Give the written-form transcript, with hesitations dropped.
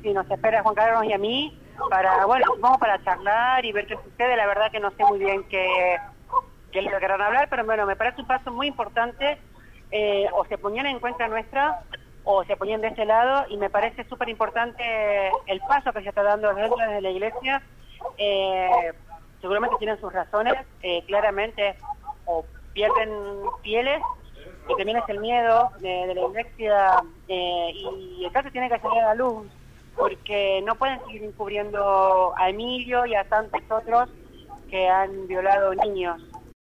si nos espera Juan Carlos y a mí para, bueno, vamos para charlar y ver qué sucede. La verdad que no sé muy bien qué es lo que querrán hablar, pero bueno, me parece un paso muy importante. O se ponían en cuenta nuestra o se ponían de este lado, y me parece súper importante el paso que se está dando dentro de la iglesia. Seguramente tienen sus razones, claramente o pierden fieles, y también es el miedo de la iglesia, y el caso tiene que salir a la luz, porque no pueden seguir encubriendo a Emilio y a tantos otros que han violado niños.